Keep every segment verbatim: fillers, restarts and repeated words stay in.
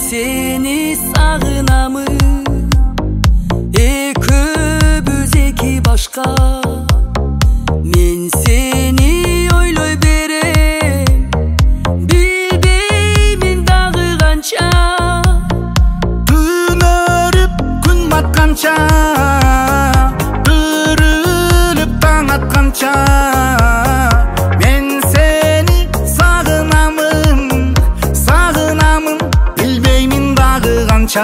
seni sağınamın, ekibüz eki başka. Men seni oyloy berem, bilbeymin dağı kança. Gün örüp gün batkança, bürülüp taң atkança. Men seni sağınamın, sağınamın, bilbeymin dağı kança.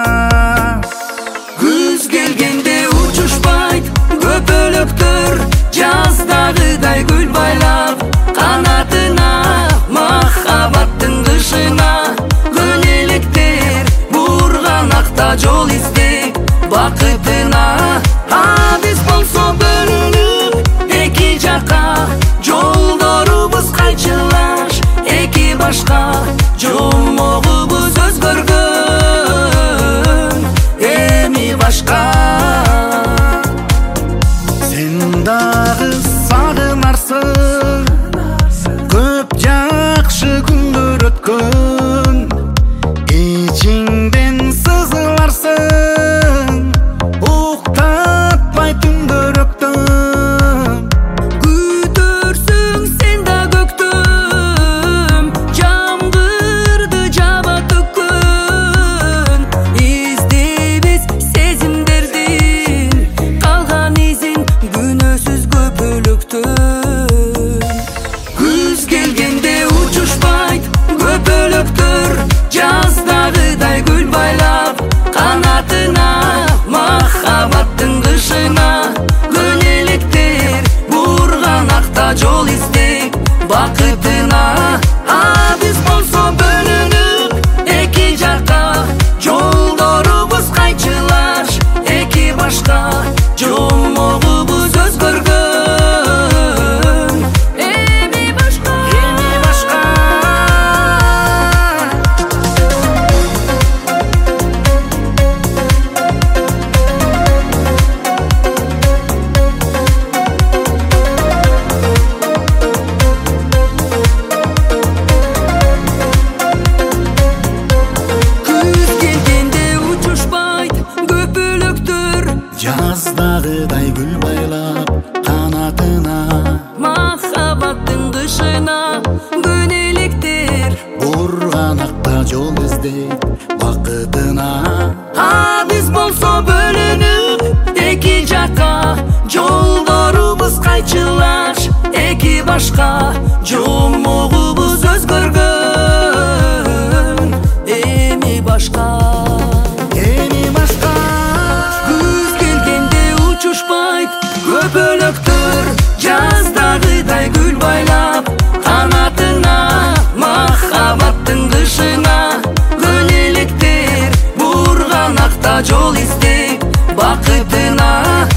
Күз келгенде учушпайт көпөлөктөр, жаздагыдай гүл байлап канатына, махаббаттын кышына. Көнелектер бурган акта жол издеп бакытына. А биз болсо бөлүнүп эки жакка, жолдорубуз кайчылаш эки башка. Жолмогубуз өзгөргөн эми башка. Sen dagы сагынарсың, көп жакшы күндөр өткөн. Ичиңден сызыларсың, уктатпай түндөрөктөн. Күтөрсүң сен да көктөм, жамгырды жаба төккөн. Издейбиз сезимдердин калган изин, күнөөсүз көпөлөктөн. Күз келгенде учушпайт көпөлөктөр, жаздагыдай гүл байлап канатына, махаббаттын кышына. Көнелектер бурган акта жол издеп бакытына. А биз болсо бөлүнүп эки жакка, жолдорубуз кайчылаш эки башка. Жолмогубуз өзгөргөн эми башка. Эми башка. Күз келгенде учушпайт көпөлөктөр, Жаздагыдай гүл байлап канатына, махаббаттын кышына. Көнелектер бурган акта жол издеп бакытына. А биз болсо бөлүнүп эки жакка, жолдорубуз кайчылаш эки башка. Жолмогубуз өзгөргөн эми башка. Эми башка. Күз келгенде учушпайт көпөлөктөр, жаздагыдай гүл байлап канатына, махаббаттын кышына. Көнелектер бурган акта жол издеп бакытына.